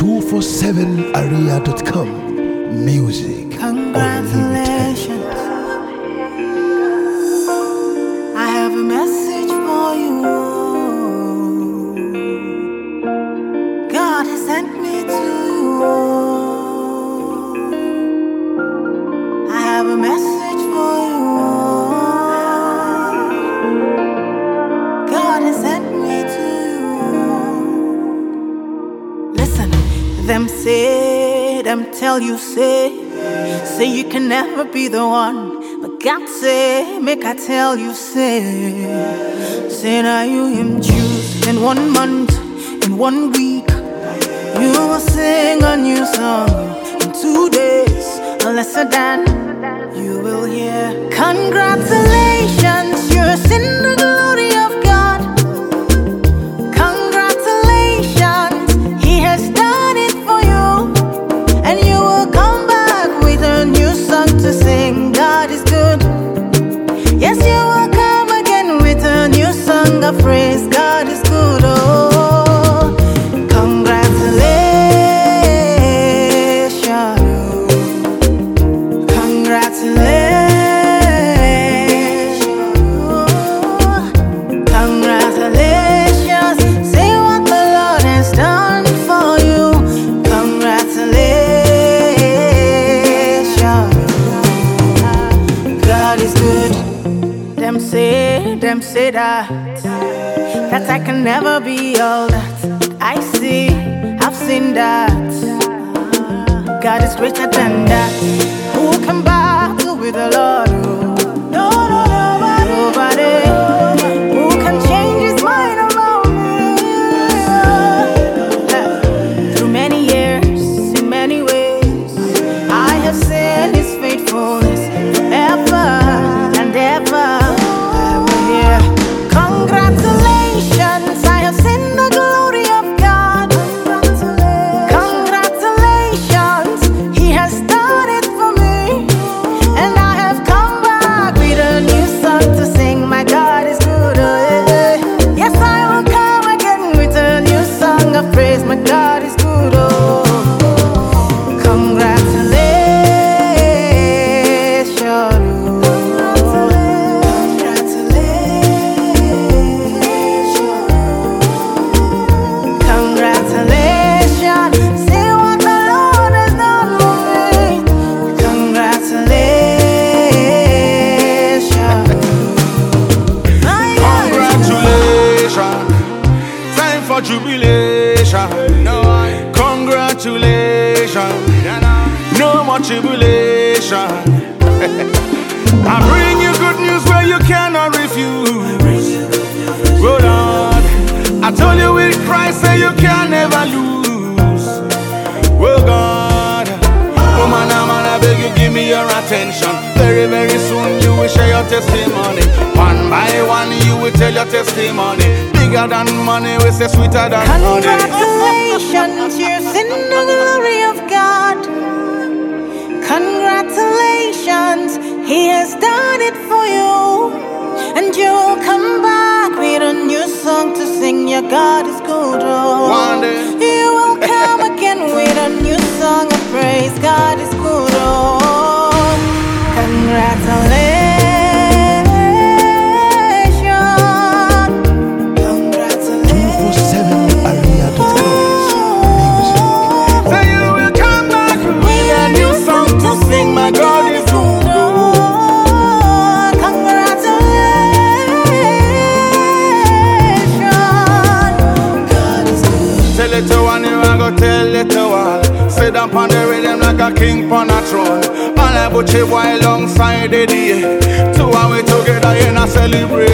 247area.com. Music. Congratulations. I have a message for you. God has sent me to you. I have a message for you. God has sent me to you. Listen, them say, them tell you say you can never be the one. But God say, make I tell you, say now you him choose. In 1 month, in 1 week, you will sing a new song. In 2 days, a lesser than you will hear. Congratulations, you're in the glory of God. Congratulations, He has done it for you, and you will come back with a new song to sing. God is good. Yes, you will come again with a new song of praise. God is good. Oh, congratulations, congratulations, congratulations. Say what the Lord has done for you. Congratulations. God is good. Them say that I can never be all that I see. I've seen that God is greater than that. Who can battle with the Lord? No, no, nobody. Who can change His mind around me? Through many years, in many ways, I have seen His faithfulness forever and ever. Congratulations, I have seen the glory of God. Congratulations, He has done it for me, and I have come back with a new song to sing. My God is good. Yes, I will come again with a new song of praise. My God is good. Oh, congratulations. Jubilation, congratulations, no more tribulation. I bring you good news where you cannot refuse. Oh Lord, I told you with Christ say you can never lose. Oh God, oh man, I beg you give me your attention. Very, very soon you will share your testimony. One by one you will tell your testimony. Bigger than money, we say sweeter than honey. Congratulations, you're in the glory of God. Congratulations, He has done it for you, and you'll come back with a new song to sing. Your God is good. Oh, one day you will come again with a new song of praise. God is good. Oh, congratulations. Little one, you a go tell little one. Sit down on the rhythm like a king on a throne. And I put you boy alongside the day. Two and we together in a celebration.